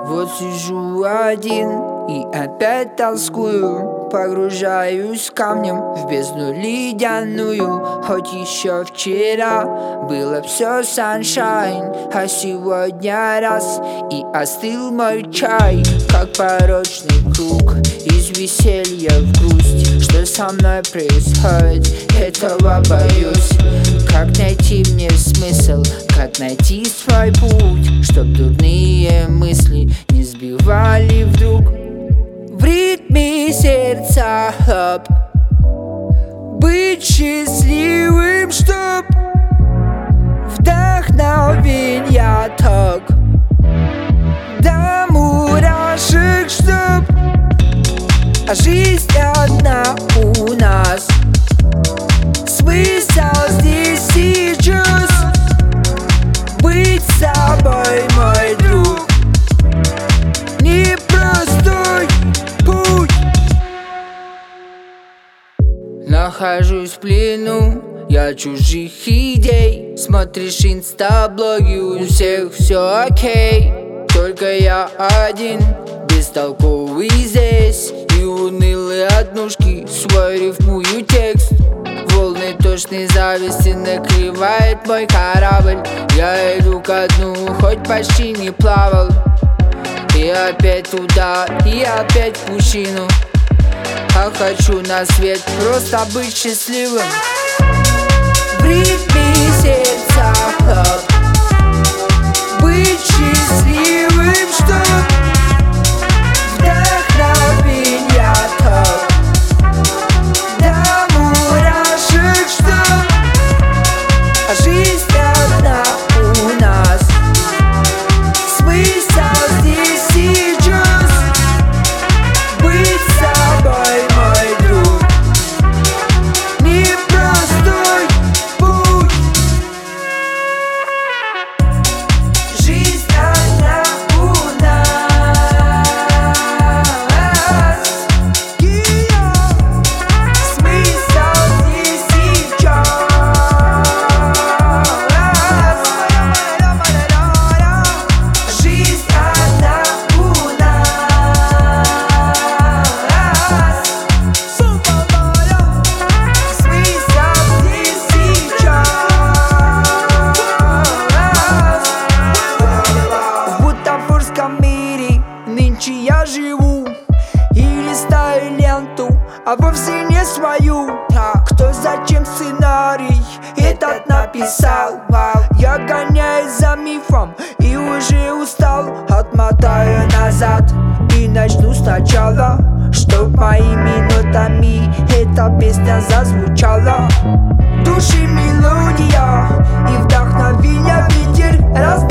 Вот сижу один и опять тоскую, погружаюсь камнем в бездну ледяную. Хоть еще вчера было все sunshine, а сегодня раз и остыл мой чай. Как порочный круг из веселья в грусть. Что со мной происходит, этого боюсь. Как найти мне смысл, как найти свой путь, чтоб дурные мысли не сбивали вдруг. В ритме сердца хлоп, быть счастливым, чтоб вдохновенья ток, до мурашек, чтоб жизнь одна у нас. Смысл здесь сейчас быть собой, мой друг. Непростой путь. Нахожусь в плену я чужих идей. Смотришь инстаблоги, у всех все окей. Только я один, бестолковый здесь. И унылые однушки, свой рифмую текст. Волны тошной зависти накрывает мой корабль. Я иду ко дну, хоть почти не плавал. И опять туда, и опять в пучину. А хочу на свет просто быть счастливым. В ритме сердца хлоп, быть счастливым, чтоб вдохновенья ток, до мурашек, чтоб жизнь одна у нас. Смысл здесь сейчас быть собой, мой друг. Непростой путь. Жизнь одна у нас. Смысл здесь сейчас. Жизнь одна у нас. Смысл здесь сейчас. В бутафорском мире нынче я живу и листаю ленту, а вовсе не свою. Кто зачем сценарий этот написал? Я гоняюсь за мифом и уже устал. Отмотаю назад и начну сначала, чтоб моими нотами эта песня зазвучала. Души мелодия и вдохновение ветер раз